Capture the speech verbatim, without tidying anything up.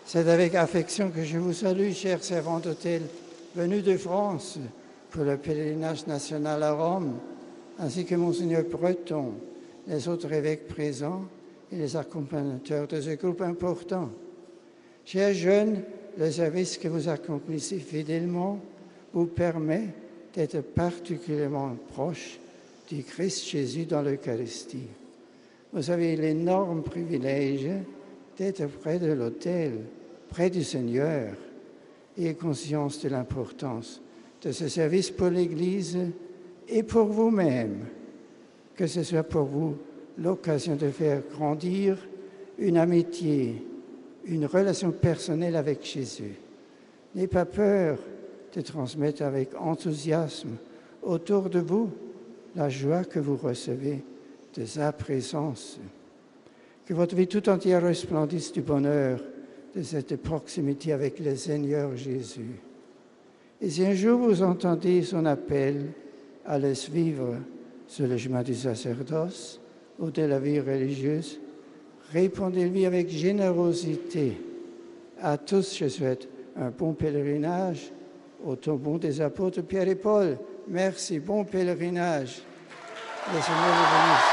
C'est avec affection que je vous salue, chers servants d'hôtel, venus de France pour le pèlerinage national à Rome, ainsi que Monseigneur Breton, les autres évêques présents et les accompagnateurs de ce groupe important. Chers jeunes, le service que vous accomplissez fidèlement vous permet d'être particulièrement proche du Christ Jésus dans l'Eucharistie. Vous avez l'énorme privilège d'être près de l'autel, près du Seigneur, et conscience de l'importance de ce service pour l'Église et pour vous-même, que ce soit pour vous l'occasion de faire grandir une amitié, une relation personnelle avec Jésus. N'ayez pas peur de transmettre avec enthousiasme autour de vous la joie que vous recevez de sa présence. Que votre vie tout entière resplendisse du bonheur de cette proximité avec le Seigneur Jésus. Et si un jour vous entendez son appel à le suivre sur le chemin du sacerdoce ou de la vie religieuse, répondez-lui avec générosité. À tous, je souhaite un bon pèlerinage au tombeau des apôtres Pierre et Paul. Merci, bon pèlerinage. Le Seigneur vous bénisse.